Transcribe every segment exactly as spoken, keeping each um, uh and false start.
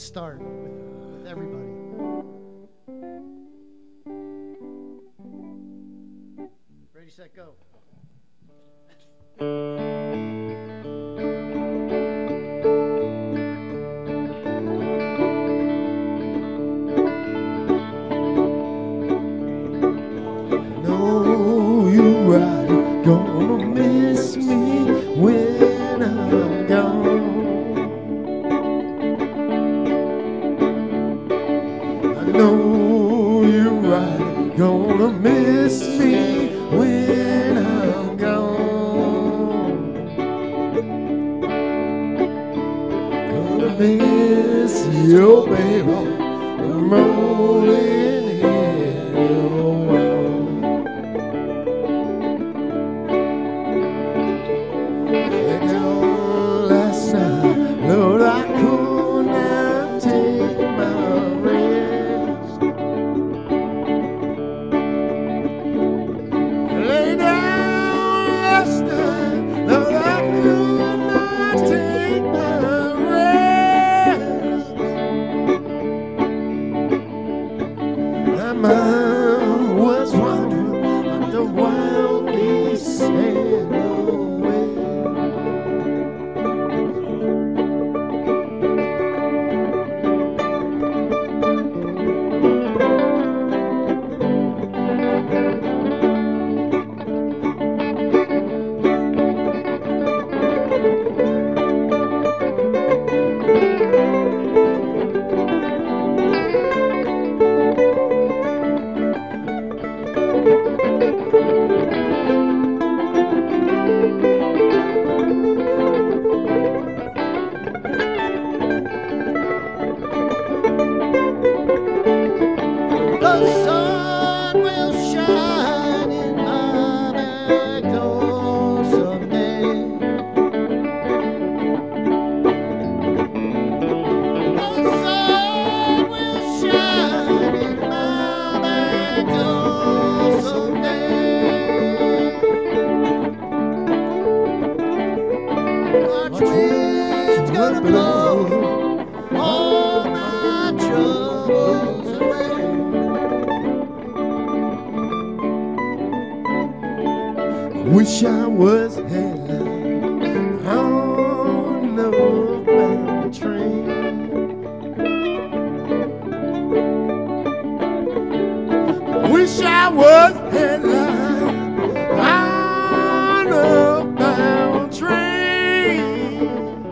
start with, with everybody. Ready, set, go. know you're right, gonna miss me when I'm gone. I know you're right, gonna miss me when I'm gone. Gonna miss you, baby, I'm rolling in your arms. And all last night, Lord, I could not take my rest. Lay down last night, Lord, I could not take my rest. My mind was wandering like the wild beast said away. The sun will shine in my back door someday. The sun will shine in my back door someday. March wind's gonna blow all my troubles away. Wish I was headlining on a northbound train. Wish I was headlining on a northbound train.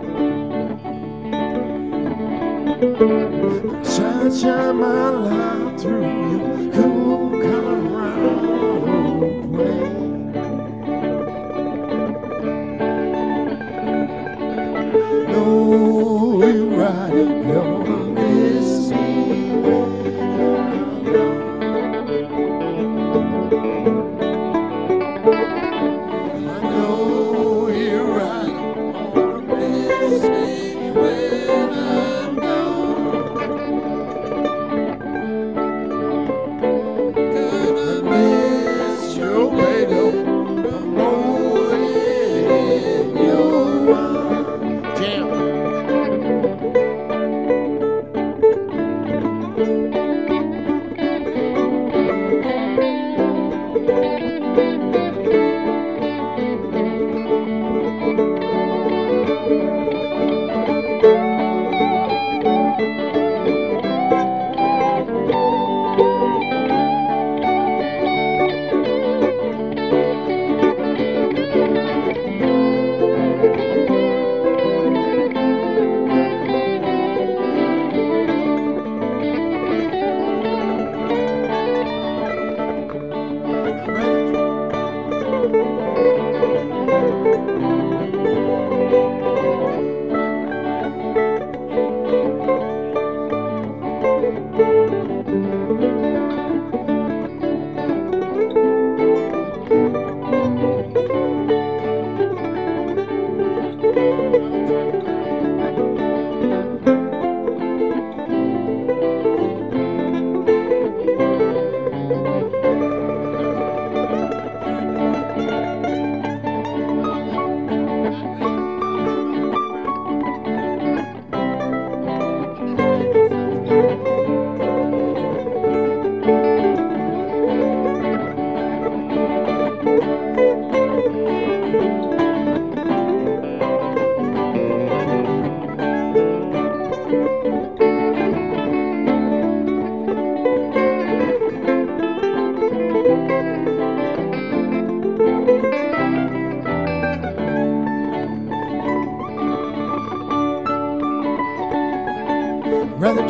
Shine, shine my light through your cool Colorado plain. Know you're right, gonna miss me when I'm gone. I know you're right, gonna miss me when I'm gone. Gonna miss your baby, I'm rolling in your arms. Jam.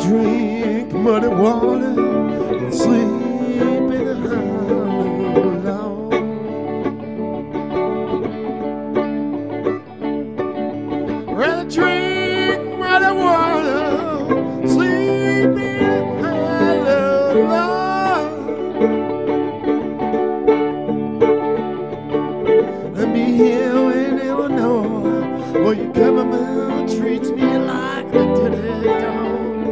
drink muddy water and sleep in a hollow log. Rather drink muddy water, sleep in a hollow log, than be here in Illinois, where your government treats me like a dirty dog.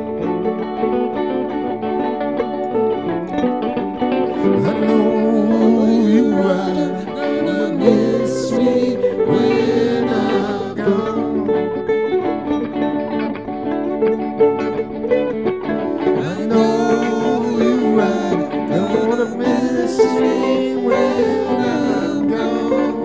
I know you're right, gonna miss me when I'm gone. I know you're right, gonna miss me when I'm gone.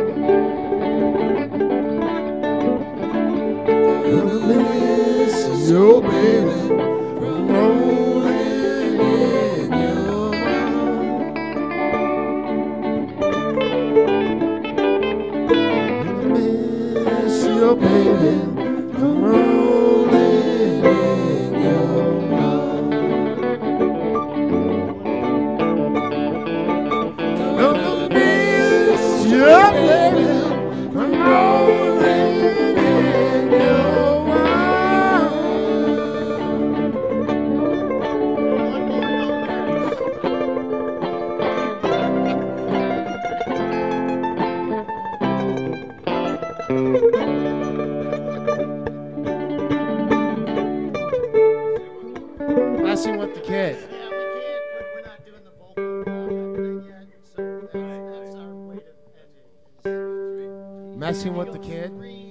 Gonna miss your baby from rolling in your arms. Gonna miss your baby from rolling in your arms. Gonna miss your baby from rolling in your arms. One more, no Messing with the kid. Yeah, we can't. We're, we're not doing the vocal walk-up thing yet, so that's, that's our way to end it. Messing with the kid. Three